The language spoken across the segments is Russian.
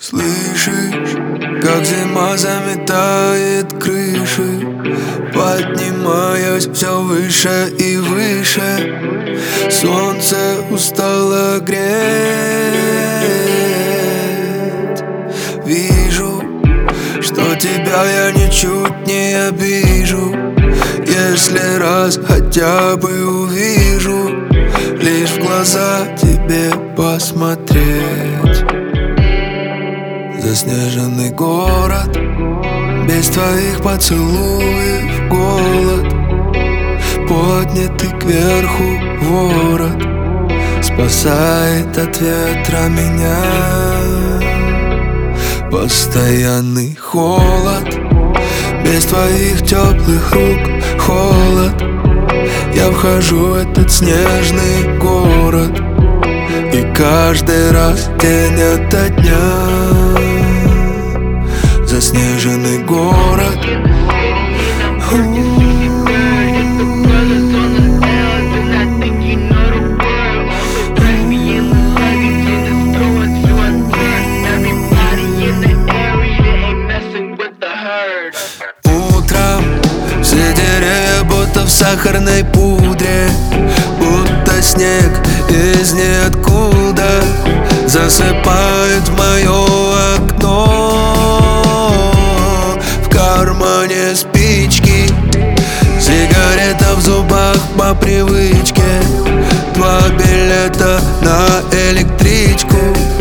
Слышишь, как зима заметает крыши, поднимаясь все выше и выше. Солнце устало греть. Вижу, что тебя я ничуть не обижу, если раз хотя бы увижу, лишь в глаза тебе посмотреть. Заснеженный город, без твоих поцелуев голод, поднятый кверху ворот спасает от ветра меня. Постоянный холод, без твоих теплых рук холод. Я вхожу в этот снежный город, и каждый раз день ото дня. Заснеженный город. Утром все деревья будто в сахарной пудре, будто снег из ниоткуда засыпает в мое окно. В кармане спички, сигарета в зубах по привычке, 2 билета на электричку,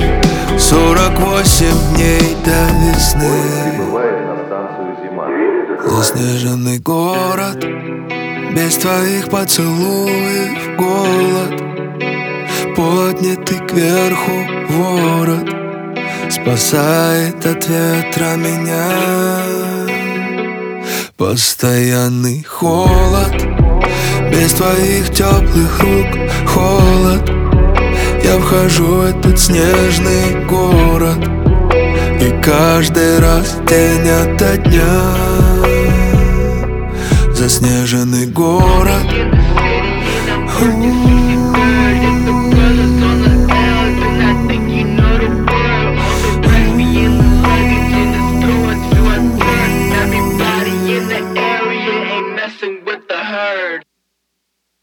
48 дней до весны. Заснеженный город, без твоих поцелуев голод, поднятый кверху ворот спасает от ветра меня. Постоянный холод, без твоих теплых рук холод. Я вхожу в этот снежный город, и каждый раз день ото дня. Заснеженный город.